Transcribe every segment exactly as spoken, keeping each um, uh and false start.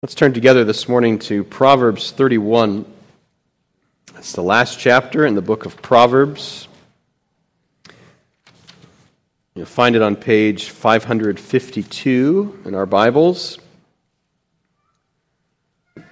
Let's turn together this morning to Proverbs thirty-one. It's the last chapter in the book of Proverbs. You'll find it on page five fifty-two in our Bibles. And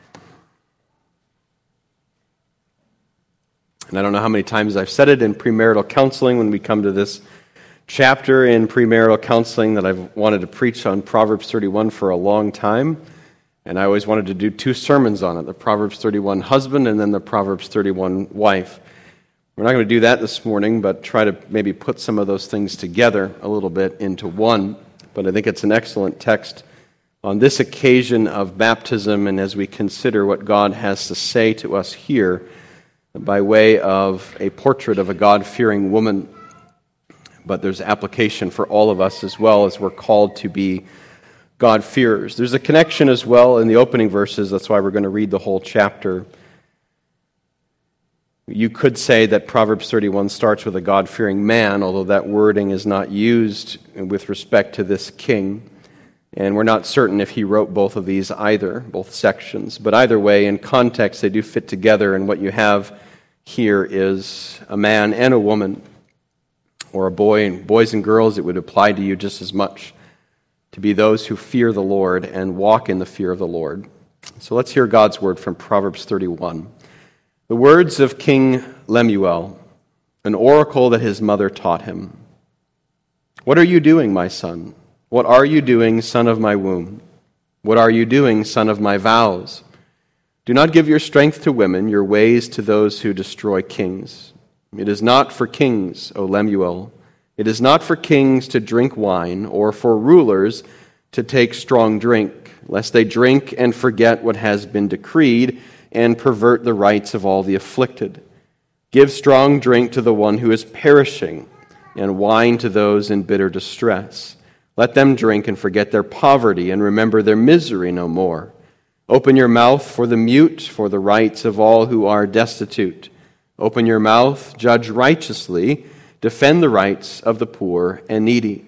I don't know how many times I've said it in premarital counseling when we come to this chapter in premarital counseling that I've wanted to preach on Proverbs thirty-one for a long time. And I always wanted to do two sermons on it, the Proverbs thirty-one husband and then the Proverbs thirty-one wife. We're not going to do that this morning, but try to maybe put some of those things together a little bit into one. But I think it's an excellent text on this occasion of baptism and as we consider what God has to say to us here by way of a portrait of a God-fearing woman. But there's application for all of us as well as we're called to be God-fearers. There's a connection as well in the opening verses. That's why we're going to read the whole chapter. You could say that Proverbs thirty-one starts with a God-fearing man, although that wording is not used with respect to this king. And we're not certain if he wrote both of these either, both sections. But either way, in context, they do fit together. And what you have here is a man and a woman, or a boy, and boys and girls, it would apply to you just as much, to be those who fear the Lord and walk in the fear of the Lord. So let's hear God's word from Proverbs thirty-one. The words of King Lemuel, an oracle that his mother taught him. What are you doing, my son? What are you doing, son of my womb? What are you doing, son of my vows? Do not give your strength to women, your ways to those who destroy kings. It is not for kings, O Lemuel. It is not for kings to drink wine, or for rulers to take strong drink, lest they drink and forget what has been decreed and pervert the rights of all the afflicted. Give strong drink to the one who is perishing, and wine to those in bitter distress. Let them drink and forget their poverty and remember their misery no more. Open your mouth for the mute, for the rights of all who are destitute. Open your mouth, judge righteously, defend the rights of the poor and needy.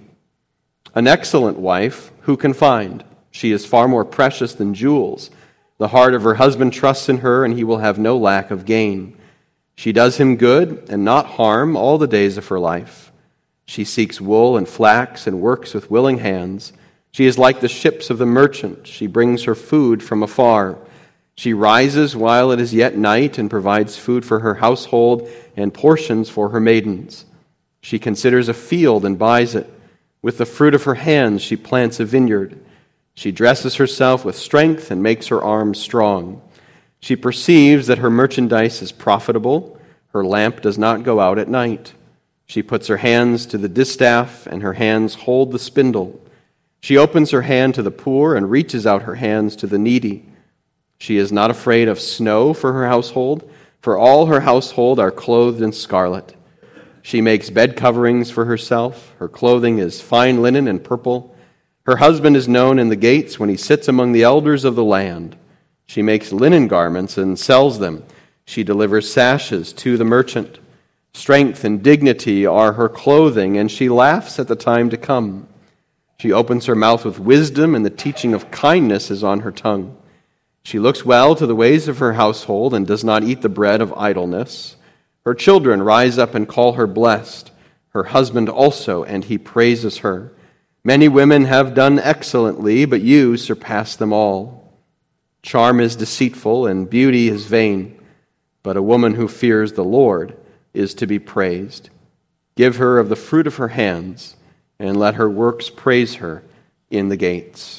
An excellent wife, who can find? She is far more precious than jewels. The heart of her husband trusts in her, and he will have no lack of gain. She does him good and not harm all the days of her life. She seeks wool and flax and works with willing hands. She is like the ships of the merchant. She brings her food from afar. She rises while it is yet night and provides food for her household and portions for her maidens. She considers a field and buys it. With the fruit of her hands she plants a vineyard. She dresses herself with strength and makes her arms strong. She perceives that her merchandise is profitable. Her lamp does not go out at night. She puts her hands to the distaff, and her hands hold the spindle. She opens her hand to the poor and reaches out her hands to the needy. She is not afraid of snow for her household, for all her household are clothed in scarlet. She makes bed coverings for herself. Her clothing is fine linen and purple. Her husband is known in the gates when he sits among the elders of the land. She makes linen garments and sells them. She delivers sashes to the merchant. Strength and dignity are her clothing, and she laughs at the time to come. She opens her mouth with wisdom, and the teaching of kindness is on her tongue. She looks well to the ways of her household and does not eat the bread of idleness. Her children rise up and call her blessed, her husband also, and he praises her. Many women have done excellently, but you surpass them all. Charm is deceitful and beauty is vain, but a woman who fears the Lord is to be praised. Give her of the fruit of her hands, and let her works praise her in the gates.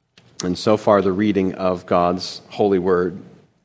And so far the reading of God's holy word.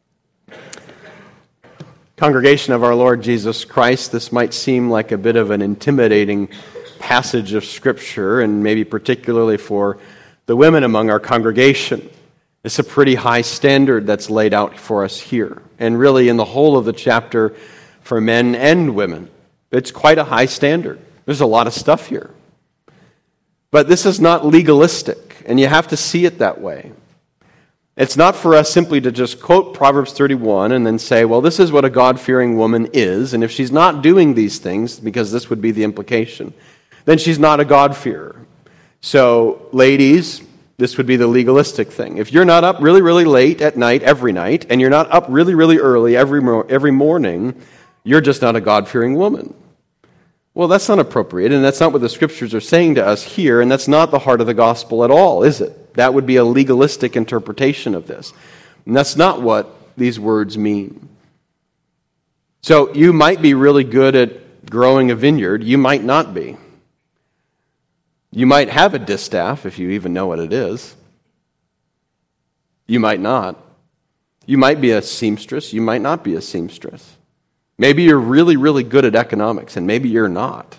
Congregation of our Lord Jesus Christ, this might seem like a bit of an intimidating passage of Scripture, and maybe particularly for the women among our congregation. It's a pretty high standard that's laid out for us here, and really in the whole of the chapter for men and women. It's quite a high standard. There's a lot of stuff here. But this is not legalistic, and you have to see it that way. It's not for us simply to just quote Proverbs thirty-one and then say, well, this is what a God-fearing woman is, and if she's not doing these things, because this would be the implication, then she's not a God-fearer. So, ladies, This would be the legalistic thing. If you're not up really, really late at night every night, and you're not up really, really early every, mo- every morning, you're just not a God-fearing woman. Well, that's not appropriate, and that's not what the Scriptures are saying to us here, and that's not the heart of the gospel at all, is it? That would be a legalistic interpretation of this. And that's not what these words mean. So you might be really good at growing a vineyard. You might not be. You might have a distaff, if you even know what it is. You might not. You might be a seamstress. You might not be a seamstress. Maybe you're really, really good at economics, and maybe you're not.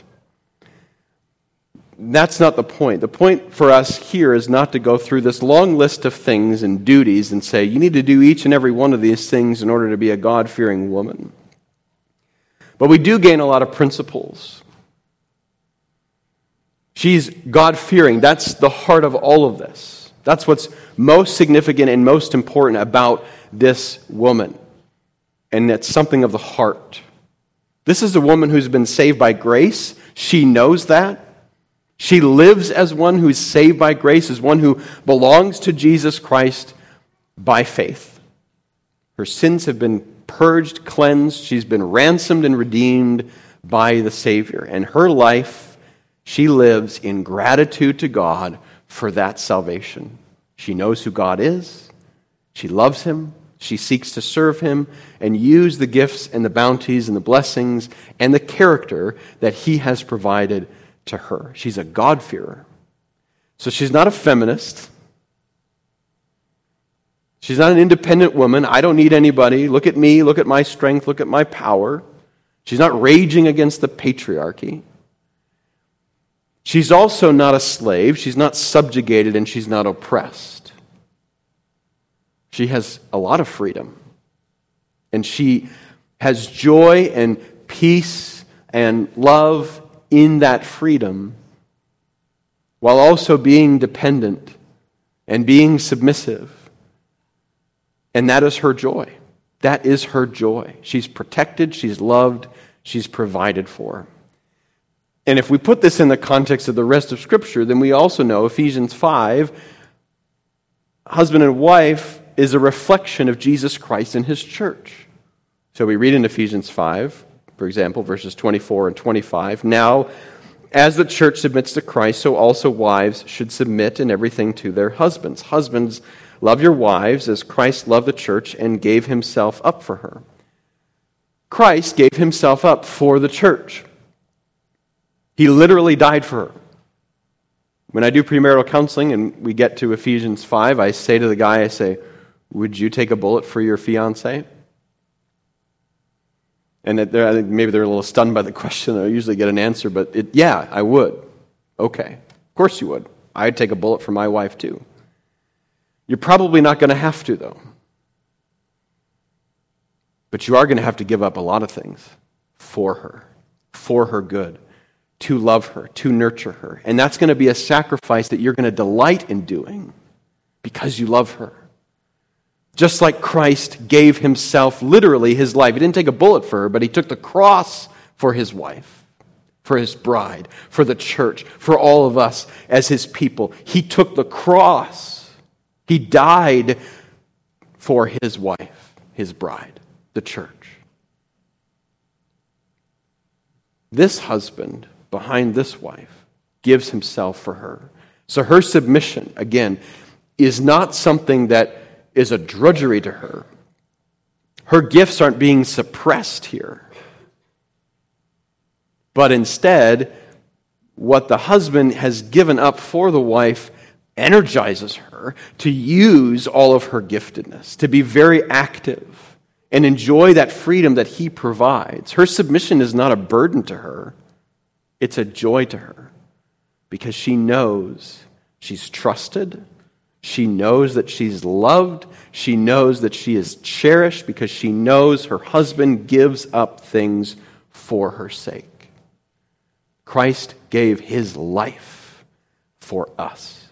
That's not the point. The point for us here is not to go through this long list of things and duties and say, you need to do each and every one of these things in order to be a God-fearing woman. But we do gain a lot of principles. She's God-fearing. That's the heart of all of this. That's what's most significant and most important about this woman. And it's something of the heart. This is a woman who's been saved by grace. She knows that. She lives as one who is saved by grace, as one who belongs to Jesus Christ by faith. Her sins have been purged, cleansed. She's been ransomed and redeemed by the Savior. And her life, she lives in gratitude to God for that salvation. She knows who God is. She loves Him. She seeks to serve Him and use the gifts and the bounties and the blessings and the character that He has provided to her. She's a God-fearer. So she's not a feminist. She's not an independent woman. I don't need anybody. Look at me. Look at my strength. Look at my power. She's not raging against the patriarchy. She's also not a slave. She's not subjugated, and she's not oppressed. She has a lot of freedom. And she has joy and peace and love in that freedom, while also being dependent and being submissive. And that is her joy. That is her joy. She's protected, she's loved, she's provided for. And if we put this in the context of the rest of Scripture, then we also know Ephesians five, husband and wife is a reflection of Jesus Christ and His church. So we read in Ephesians five, for example, verses twenty-four and twenty-five, now, as the church submits to Christ, so also wives should submit in everything to their husbands. Husbands, love your wives as Christ loved the church and gave Himself up for her. Christ gave Himself up for the church. He literally died for her. When I do premarital counseling and we get to Ephesians five, I say to the guy, I say, would you take a bullet for your fiancé? And I think maybe they're a little stunned by the question. I usually get an answer, but it, yeah, I would. Okay, of course you would. I'd take a bullet for my wife too. You're probably not going to have to, though. But you are going to have to give up a lot of things for her, for her good, to love her, to nurture her. And that's going to be a sacrifice that you're going to delight in doing because you love her. Just like Christ gave Himself, literally His life. He didn't take a bullet for her, but He took the cross for His wife, for His bride, for the church, for all of us as His people. He took the cross. He died for His wife, His bride, the church. This husband behind this wife gives himself for her. So her submission, again, is not something that is a drudgery to her. Her gifts aren't being suppressed here. But instead, what the husband has given up for the wife energizes her to use all of her giftedness, to be very active and enjoy that freedom that he provides. Her submission is not a burden to her. It's a joy to her because she knows she's trusted. She knows that she's loved. She knows that she is cherished because she knows her husband gives up things for her sake. Christ gave His life for us.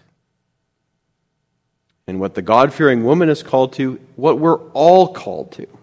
And what the God-fearing woman is called to, what we're all called to,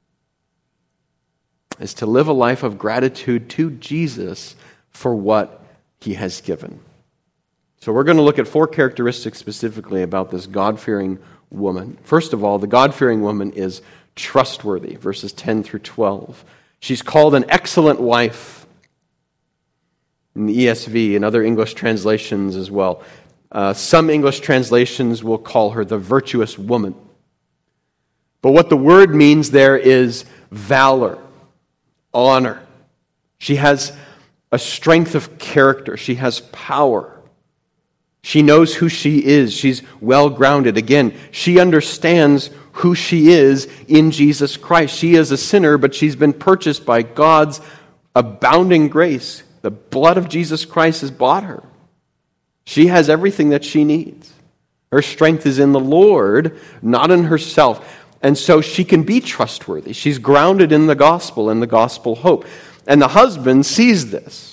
is to live a life of gratitude to Jesus for what He has given. So we're going to look at four characteristics specifically about this God-fearing woman. First of all, the God-fearing woman is trustworthy, verses ten through twelve. She's called an excellent wife in the E S V and other English translations as well. Uh, some English translations will call her the virtuous woman. But what the word means there is valor, honor. She has a strength of character. She has power. She knows who she is. She's well-grounded. Again, she understands who she is in Jesus Christ. She is a sinner, but she's been purchased by God's abounding grace. The blood of Jesus Christ has bought her. She has everything that she needs. Her strength is in the Lord, not in herself. And so she can be trustworthy. She's grounded in the gospel and the gospel hope. And the husband sees this.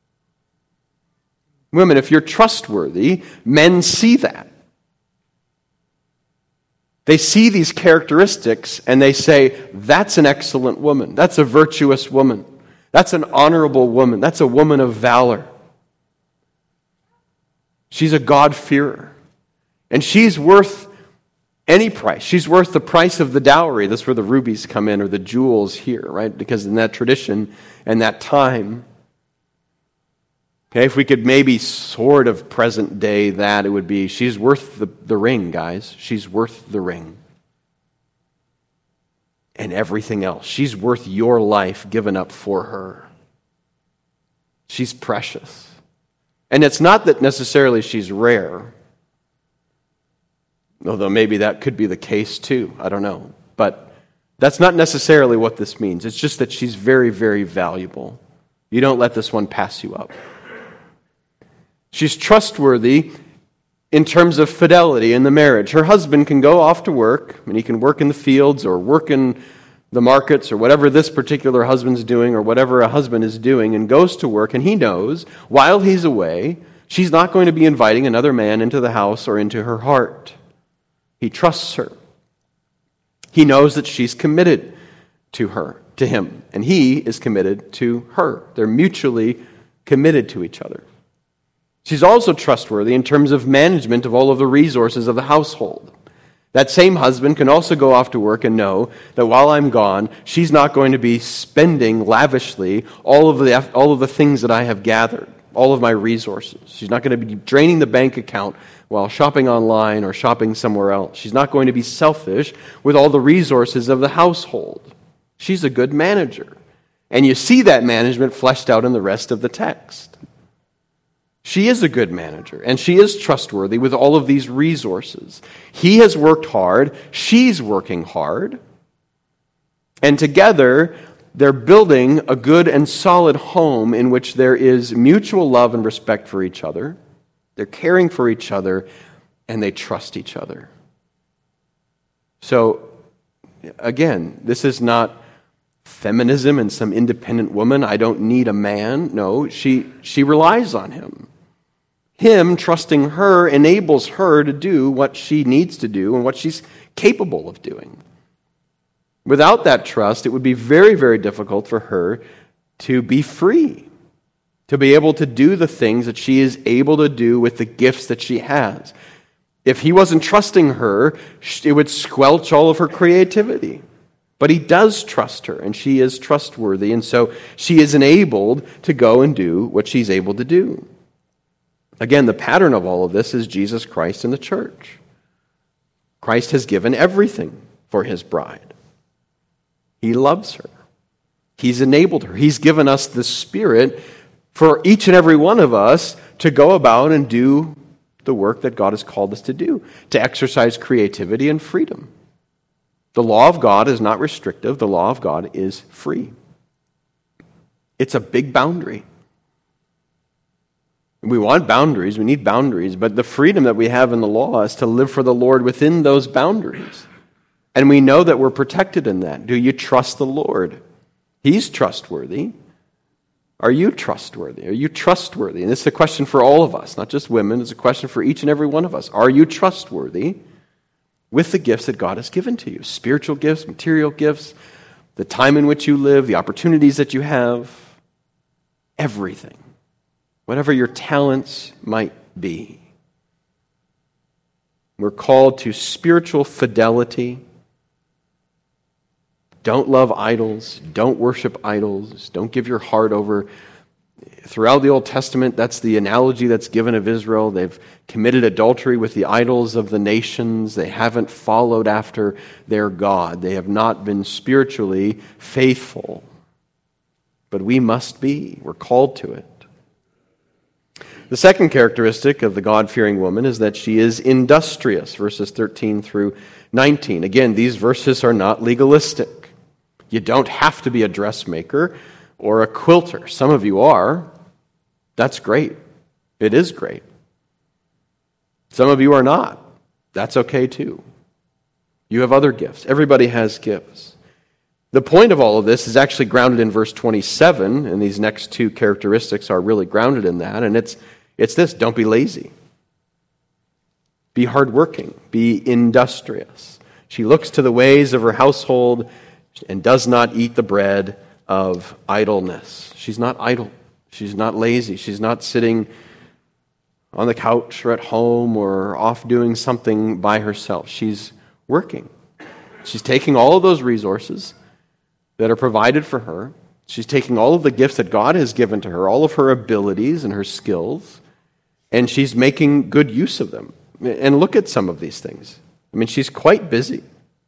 Women, if you're trustworthy, men see that. They see these characteristics and they say, that's an excellent woman. That's a virtuous woman. That's an honorable woman. That's a woman of valor. She's a God-fearer. And she's worth any price. She's worth the price of the dowry. That's where the rubies come in, or the jewels here, right? Because in that tradition and that time, okay, if we could maybe sort of present day that, it would be, she's worth the, the ring, guys. She's worth the ring. And everything else. She's worth your life given up for her. She's precious. And it's not that necessarily she's rare, although maybe that could be the case too. I don't know. But that's not necessarily what this means. It's just that she's very, very valuable. You don't let this one pass you up. She's trustworthy in terms of fidelity in the marriage. Her husband can go off to work, and he can work in the fields or work in the markets or whatever this particular husband's doing or whatever a husband is doing, and goes to work, and he knows while he's away, she's not going to be inviting another man into the house or into her heart. He trusts her. He knows that she's committed to her, to him, and he is committed to her. They're mutually committed to each other. She's also trustworthy in terms of management of all of the resources of the household. That same husband can also go off to work and know that while I'm gone, she's not going to be spending lavishly all of the all of the things that I have gathered, all of my resources. She's not going to be draining the bank account while shopping online or shopping somewhere else. She's not going to be selfish with all the resources of the household. She's a good manager. And you see that management fleshed out in the rest of the text. She is a good manager, and she is trustworthy with all of these resources. He has worked hard. She's working hard. And together, they're building a good and solid home in which there is mutual love and respect for each other. They're caring for each other, and they trust each other. So, again, this is not feminism and some independent woman. I don't need a man. No, she, she relies on him. Him trusting her enables her to do what she needs to do and what she's capable of doing. Without that trust, it would be very, very difficult for her to be free, to be able to do the things that she is able to do with the gifts that she has. If he wasn't trusting her, it would squelch all of her creativity. But he does trust her, and she is trustworthy, and so she is enabled to go and do what she's able to do. Again, the pattern of all of this is Jesus Christ and the church. Christ has given everything for his bride. He loves her. He's enabled her. He's given us the Spirit for each and every one of us to go about and do the work that God has called us to do, to exercise creativity and freedom. The law of God is not restrictive. The law of God is free. It's a big boundary. We want boundaries. We need boundaries. But the freedom that we have in the law is to live for the Lord within those boundaries. And we know that we're protected in that. Do you trust the Lord? He's trustworthy. Are you trustworthy? Are you trustworthy? And this is a question for all of us, not just women. It's a question for each and every one of us. Are you trustworthy with the gifts that God has given to you? Spiritual gifts, material gifts, the time in which you live, the opportunities that you have, everything. Whatever your talents might be. We're called to spiritual fidelity. Don't love idols. Don't worship idols. Don't give your heart over. Throughout the Old Testament, that's the analogy that's given of Israel. They've committed adultery with the idols of the nations. They haven't followed after their God. They have not been spiritually faithful. But we must be. We're called to it. The second characteristic of the God-fearing woman is that she is industrious, verses thirteen through nineteen. Again, these verses are not legalistic. You don't have to be a dressmaker or a quilter. Some of you are. That's great. It is great. Some of you are not. That's okay too. You have other gifts. Everybody has gifts. The point of all of this is actually grounded in verse twenty-seven, and these next two characteristics are really grounded in that, and it's it's this: don't be lazy. Be hardworking. Be industrious. She looks to the ways of her household and does not eat the bread of idleness. She's not idle. She's not lazy. She's not sitting on the couch or at home or off doing something by herself. She's working. She's taking all of those resources that are provided for her. She's taking all of the gifts that God has given to her, all of her abilities and her skills, and she's making good use of them. And look at some of these things. I mean, she's quite busy.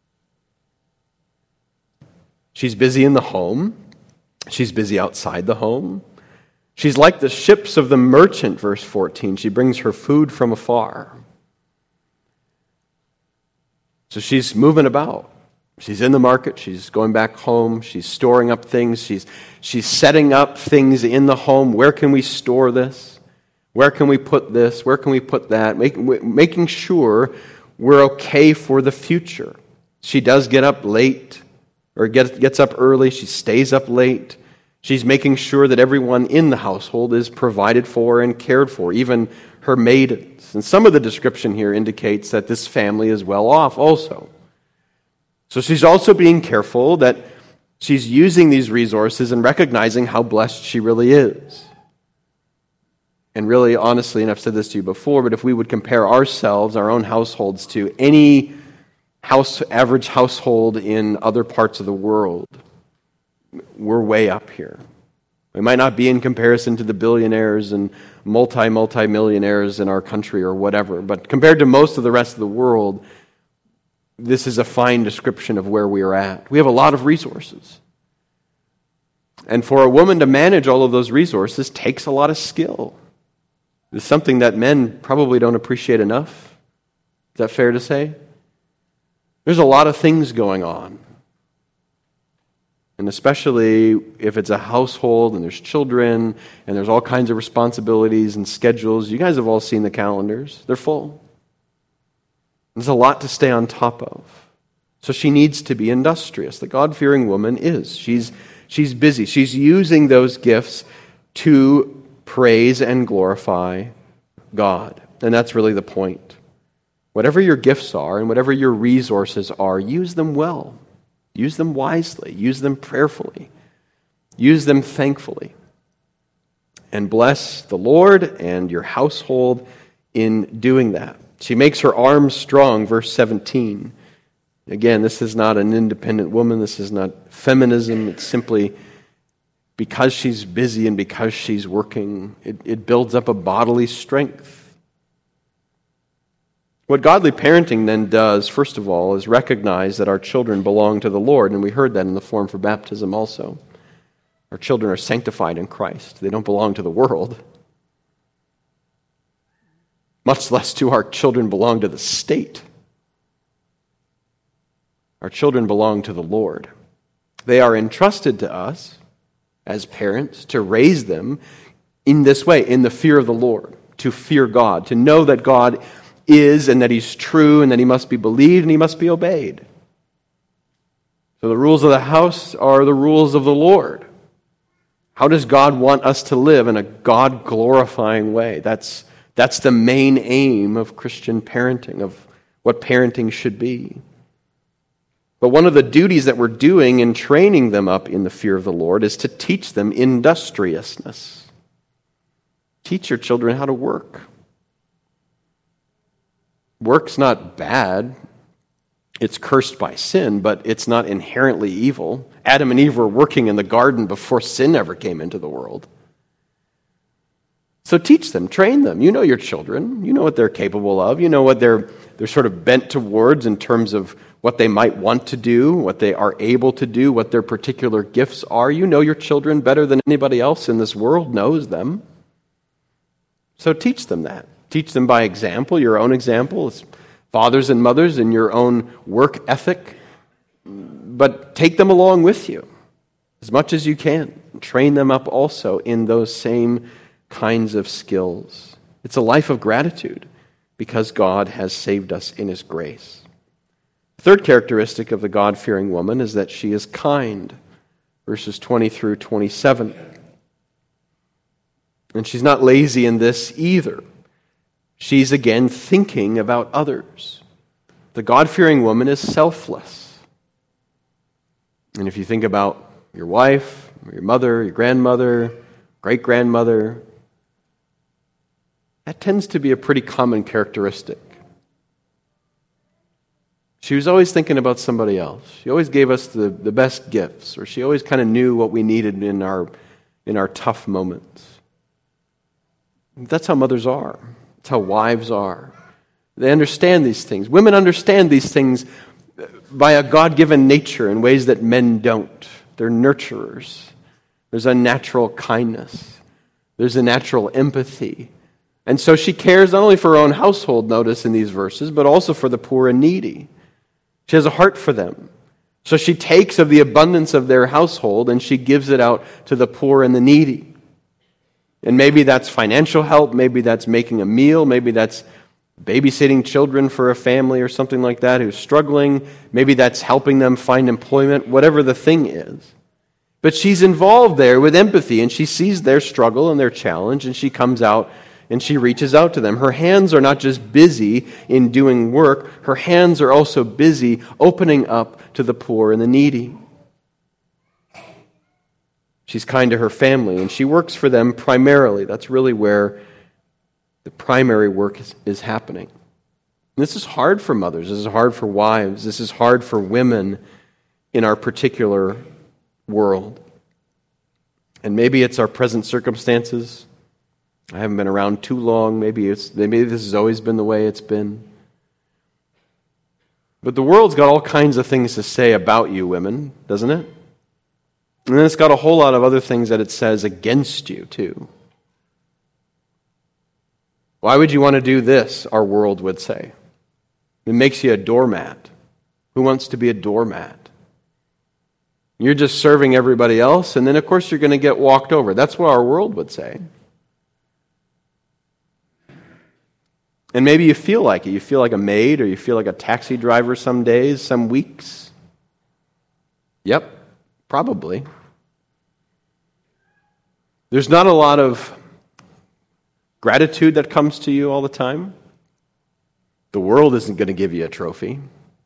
She's busy in the home. She's busy outside the home. She's like the ships of the merchant, verse fourteen. She brings her food from afar. So she's moving about. She's in the market. She's going back home. She's storing up things. She's, she's setting up things in the home. Where can we store this? Where can we put this? Where can we put that? Make, making sure we're okay for the future. She does get up late. Or gets, gets up early, she stays up late. She's making sure that everyone in the household is provided for and cared for, even her maidens. And some of the description here indicates that this family is well off also. So she's also being careful that she's using these resources and recognizing how blessed she really is. And really, honestly, and I've said this to you before, but if we would compare ourselves, our own households, to any House average household in other parts of the world, we're way up here. We might not be in comparison to the billionaires and multi, multi-millionaires in our country or whatever, but compared to most of the rest of the world, this is a fine description of where we are at. We have a lot of resources. And for a woman to manage all of those resources takes a lot of skill. It's something that men probably don't appreciate enough. Is that fair to say? There's a lot of things going on. And especially if it's a household and there's children and there's all kinds of responsibilities and schedules. You guys have all seen the calendars. They're full. There's a lot to stay on top of. So she needs to be industrious. The God-fearing woman is. She's, she's busy. She's using those gifts to praise and glorify God. And that's really the point. Whatever your gifts are and whatever your resources are, use them well. Use them wisely. Use them prayerfully. Use them thankfully. And bless the Lord and your household in doing that. She makes her arms strong, verse seventeen. Again, this is not an independent woman. This is not feminism. It's simply because she's busy and because she's working, it, it builds up a bodily strength. What godly parenting then does, first of all, is recognize that our children belong to the Lord, and we heard that in the form for baptism also. Our children are sanctified in Christ. They don't belong to the world. Much less do our children belong to the state. Our children belong to the Lord. They are entrusted to us as parents to raise them in this way, in the fear of the Lord, to fear God, to know that God is and that He's true and that He must be believed and He must be obeyed. So the rules of the house are the rules of the Lord. How does God want us to live in a God-glorifying way? That's, that's the main aim of Christian parenting, of what parenting should be. But one of the duties that we're doing in training them up in the fear of the Lord is to teach them industriousness. Teach your children how to work. Work's not bad. It's cursed by sin, but it's not inherently evil. Adam and Eve were working in the garden before sin ever came into the world. So teach them, train them. You know your children. You know what they're capable of. You know what they're they're sort of bent towards in terms of what they might want to do, what they are able to do, what their particular gifts are. You know your children better than anybody else in this world knows them. So teach them that. Teach them by example, your own example, as fathers and mothers, in your own work ethic. But take them along with you as much as you can. Train them up also in those same kinds of skills. It's a life of gratitude because God has saved us in His grace. The third characteristic of the God-fearing woman is that she is kind. Verses twenty through twenty-seven. And she's not lazy in this either. She's again thinking about others. The God-fearing woman is selfless. And if you think about your wife, or your mother, your grandmother, great-grandmother, that tends to be a pretty common characteristic. She was always thinking about somebody else. She always gave us the, the best gifts, or she always kind of knew what we needed in our, in our tough moments. That's how mothers are. That's how wives are. They understand these things. Women understand these things by a God-given nature in ways that men don't. They're nurturers. There's a natural kindness. There's a natural empathy. And so she cares not only for her own household, notice in these verses, but also for the poor and needy. She has a heart for them. So she takes of the abundance of their household and she gives it out to the poor and the needy. And maybe that's financial help, maybe that's making a meal, maybe that's babysitting children for a family or something like that who's struggling, maybe that's helping them find employment, whatever the thing is. But she's involved there with empathy and she sees their struggle and their challenge and she comes out and she reaches out to them. Her hands are not just busy in doing work, her hands are also busy opening up to the poor and the needy. She's kind to her family, and she works for them primarily. That's really where the primary work is, is happening. And this is hard for mothers. This is hard for wives. This is hard for women in our particular world. And maybe it's our present circumstances. I haven't been around too long. Maybe it's maybe this has always been the way it's been. But the world's got all kinds of things to say about you, women, doesn't it? And then it's got a whole lot of other things that it says against you, too. Why would you want to do this, our world would say? It makes you a doormat. Who wants to be a doormat? You're just serving everybody else, and then, of course, you're going to get walked over. That's what our world would say. And maybe you feel like it. You feel like a maid, or you feel like a taxi driver some days, some weeks. Yep, probably. There's not a lot of gratitude that comes to you all the time. The world isn't going to give you a trophy.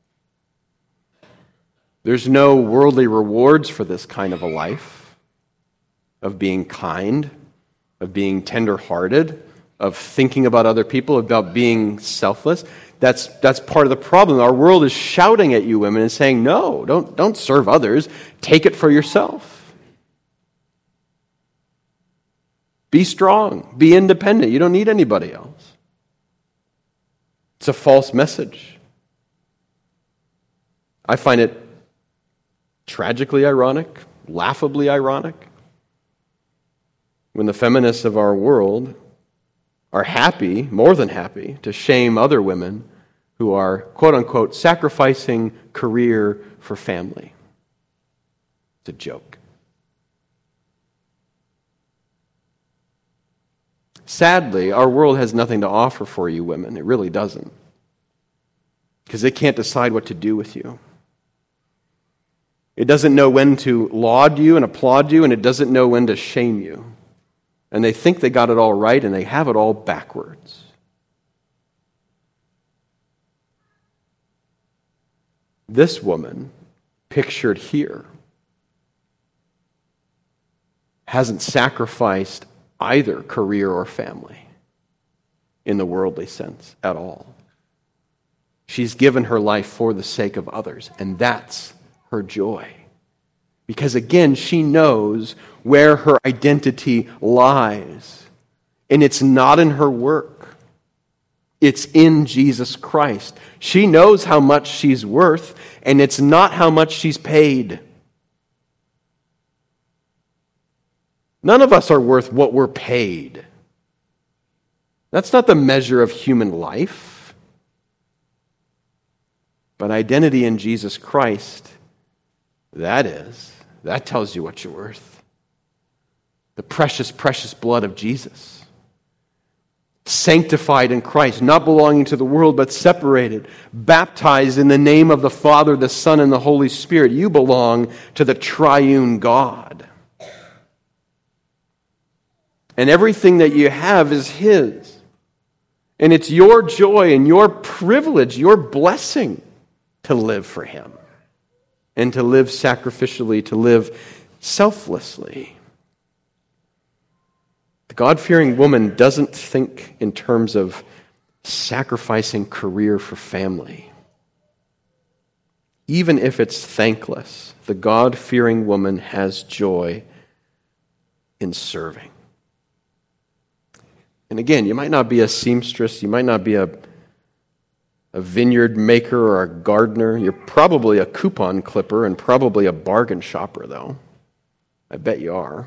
There's no worldly rewards for this kind of a life, of being kind, of being tender-hearted, of thinking about other people, about being selfless. That's that's part of the problem. Our world is shouting at you women and saying, no, don't, don't serve others. Take it for yourself. Be strong. Be independent. You don't need anybody else. It's a false message. I find it tragically ironic, laughably ironic, when the feminists of our world are happy, more than happy, to shame other women who are, quote-unquote, sacrificing career for family. It's a joke. Sadly, our world has nothing to offer for you women. It really doesn't. Because it can't decide what to do with you. It doesn't know when to laud you and applaud you, and it doesn't know when to shame you. And they think they got it all right, and they have it all backwards. This woman, pictured here, hasn't sacrificed either career or family in the worldly sense at all. She's given her life for the sake of others, and that's her joy. Because again, she knows where her identity lies. And it's not in her work. It's in Jesus Christ. She knows how much she's worth, and it's not how much she's paid. None of us are worth what we're paid. That's not the measure of human life. But identity in Jesus Christ, that is. That tells you what you're worth. The precious, precious blood of Jesus. Sanctified in Christ, not belonging to the world, but separated. Baptized in the name of the Father, the Son, and the Holy Spirit. You belong to the triune God. And everything that you have is His. And it's your joy and your privilege, your blessing to live for Him. And to live sacrificially, to live selflessly. The God-fearing woman doesn't think in terms of sacrificing career for family. Even if it's thankless, the God-fearing woman has joy in serving. And again, you might not be a seamstress, you might not be a a vineyard maker or a gardener. You're probably a coupon clipper and probably a bargain shopper, though. I bet you are.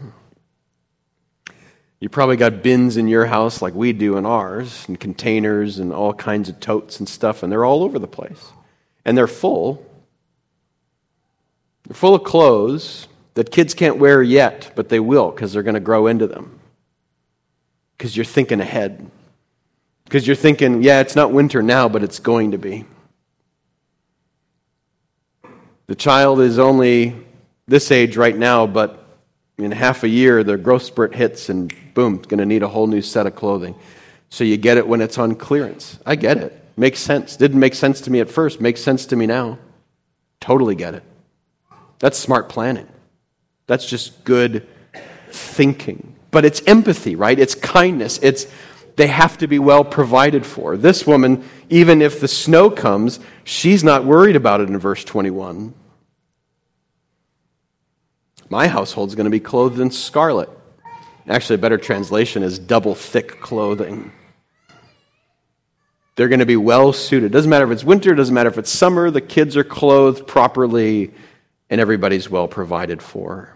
You probably got bins in your house like we do in ours, and containers and all kinds of totes and stuff, and they're all over the place. And they're full. They're full of clothes that kids can't wear yet, but they will because they're going to grow into them. Because you're thinking ahead. Because you're thinking, yeah, it's not winter now, but it's going to be. The child is only this age right now, but in half a year, the growth spurt hits and boom, it's going to need a whole new set of clothing. So you get it when it's on clearance. I get it. Makes sense. Didn't make sense to me at first. Makes sense to me now. Totally get it. That's smart planning. That's just good thinking. But it's empathy, right? It's kindness. It's They have to be well provided for. This woman, even if the snow comes, she's not worried about it in verse twenty-one. My household's going to be clothed in scarlet. Actually, a better translation is double thick clothing. They're going to be well suited. Doesn't matter if it's winter, doesn't matter if it's summer, the kids are clothed properly, and everybody's well provided for.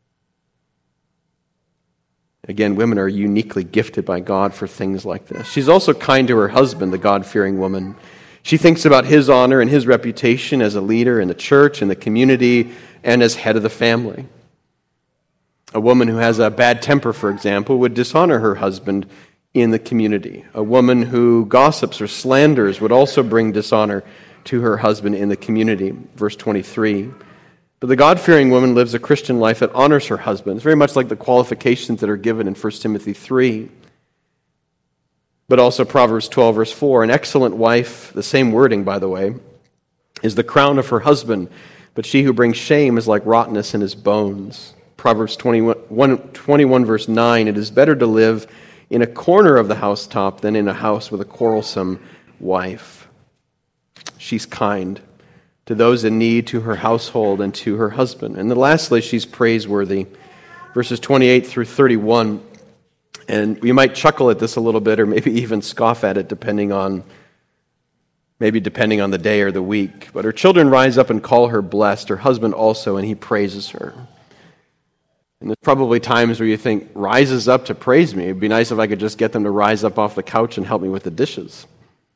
Again, women are uniquely gifted by God for things like this. She's also kind to her husband, the God-fearing woman. She thinks about his honor and his reputation as a leader in the church, in the community, and as head of the family. A woman who has a bad temper, for example, would dishonor her husband in the community. A woman who gossips or slanders would also bring dishonor to her husband in the community. Verse twenty-three. But the God-fearing woman lives a Christian life that honors her husband. It's very much like the qualifications that are given in First Timothy three. But also Proverbs twelve, verse four. An excellent wife, the same wording, by the way, is the crown of her husband, but she who brings shame is like rottenness in his bones. Proverbs twenty-one, twenty-one, verse nine. It is better to live in a corner of the housetop than in a house with a quarrelsome wife. She's kind to those in need, to her household, and to her husband. And then lastly, she's praiseworthy. Verses twenty-eight through thirty-one. And we might chuckle at this a little bit, or maybe even scoff at it, depending on, maybe depending on the day or the week. But her children rise up and call her blessed, her husband also, and he praises her. And there's probably times where you think, rises up to praise me. It'd be nice if I could just get them to rise up off the couch and help me with the dishes.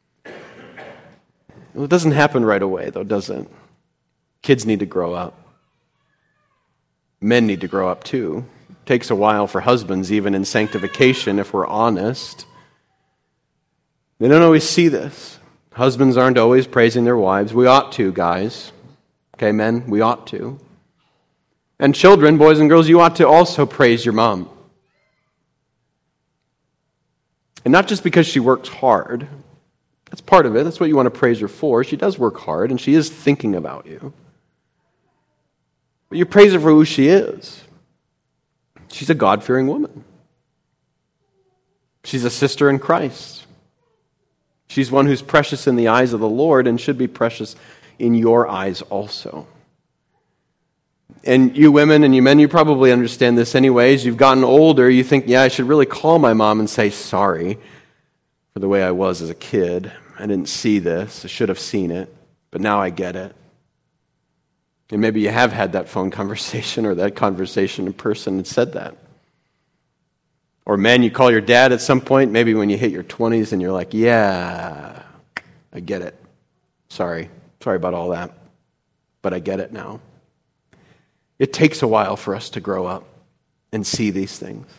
Well, it doesn't happen right away, though, does it? Kids need to grow up. Men need to grow up, too. It takes a while for husbands, even in sanctification, if we're honest. They don't always see this. Husbands aren't always praising their wives. We ought to, guys. Okay, men, we ought to. And children, boys and girls, you ought to also praise your mom. And not just because she works hard. That's part of it. That's what you want to praise her for. She does work hard, and she is thinking about you. But you praise her for who she is. She's a God-fearing woman. She's a sister in Christ. She's one who's precious in the eyes of the Lord and should be precious in your eyes also. And you women and you men, you probably understand this anyways. You've gotten older, you think, yeah, I should really call my mom and say sorry for the way I was as a kid. I didn't see this. I should have seen it, but now I get it. And maybe you have had that phone conversation or that conversation in person and said that. Or men, you call your dad at some point, maybe when you hit your twenties, and you're like, yeah, I get it. Sorry. Sorry about all that. But I get it now. It takes a while for us to grow up and see these things.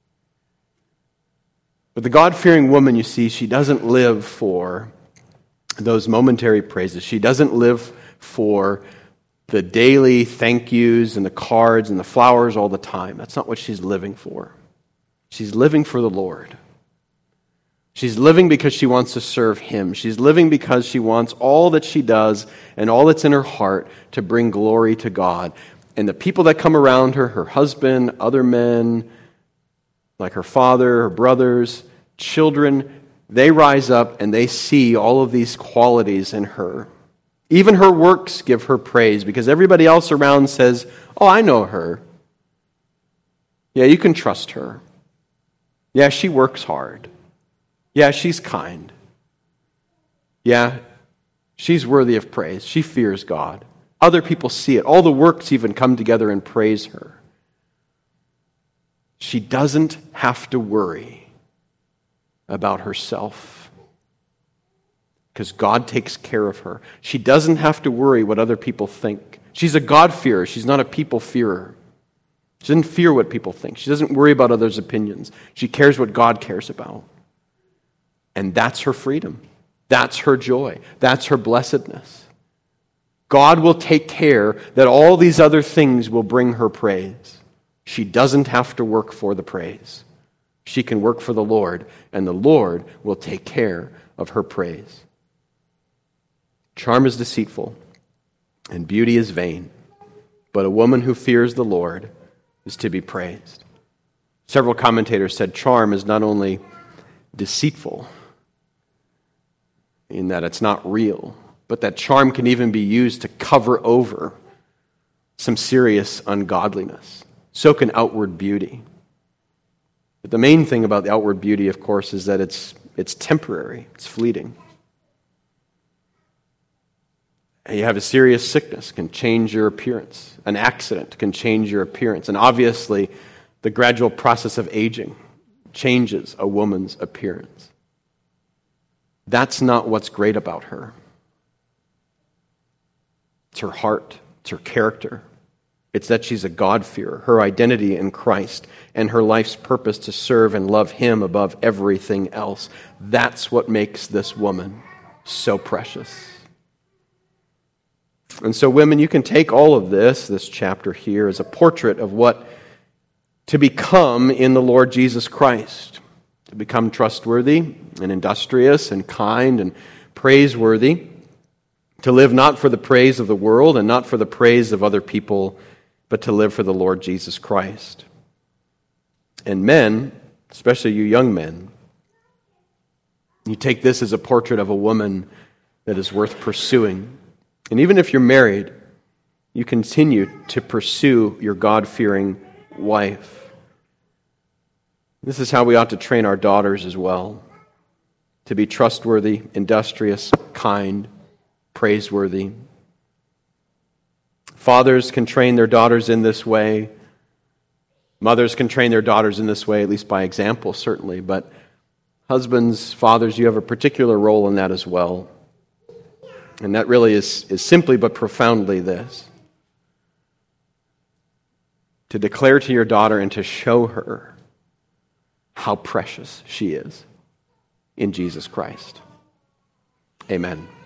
But the God-fearing woman, you see, she doesn't live for those momentary praises. She doesn't live for the daily thank yous and the cards and the flowers all the time. That's not what she's living for. She's living for the Lord. She's living because she wants to serve Him. She's living because she wants all that she does and all that's in her heart to bring glory to God. And the people that come around her, her husband, other men, like her father, her brothers, children, they rise up and they see all of these qualities in her. Even her works give her praise because everybody else around says, oh, I know her. Yeah, you can trust her. Yeah, she works hard. Yeah, she's kind. Yeah, she's worthy of praise. She fears God. Other people see it. All the works even come together and praise her. She doesn't have to worry about herself because God takes care of her. She doesn't have to worry what other people think. She's a God-fearer. She's not a people-fearer. She doesn't fear what people think. She doesn't worry about others' opinions. She cares what God cares about. And that's her freedom. That's her joy. That's her blessedness. God will take care that all these other things will bring her praise. She doesn't have to work for the praise. She can work for the Lord, and the Lord will take care of her praise. Charm is deceitful, and beauty is vain, but a woman who fears the Lord is to be praised. Several commentators said charm is not only deceitful in that it's not real, but that charm can even be used to cover over some serious ungodliness. So can outward beauty. But the main thing about the outward beauty, of course, is that it's it's temporary, it's fleeting. And you have a serious sickness can change your appearance. An accident can change your appearance. And obviously, the gradual process of aging changes a woman's appearance. That's not what's great about her. It's her heart. It's her character. It's that she's a God-fearer, her identity in Christ, and her life's purpose to serve and love Him above everything else. That's what makes this woman so precious. And so, women, you can take all of this, this chapter here, as a portrait of what to become in the Lord Jesus Christ. To become trustworthy and industrious and kind and praiseworthy. To live not for the praise of the world and not for the praise of other people, but to live for the Lord Jesus Christ. And men, especially you young men, you take this as a portrait of a woman that is worth pursuing. And even if you're married, you continue to pursue your God-fearing wife. This is how we ought to train our daughters as well. To be trustworthy, industrious, kind, praiseworthy. Fathers can train their daughters in this way. Mothers can train their daughters in this way, at least by example, certainly. But husbands, fathers, you have a particular role in that as well. And that really is, is simply but profoundly this. To declare to your daughter and to show her how precious she is in Jesus Christ. Amen.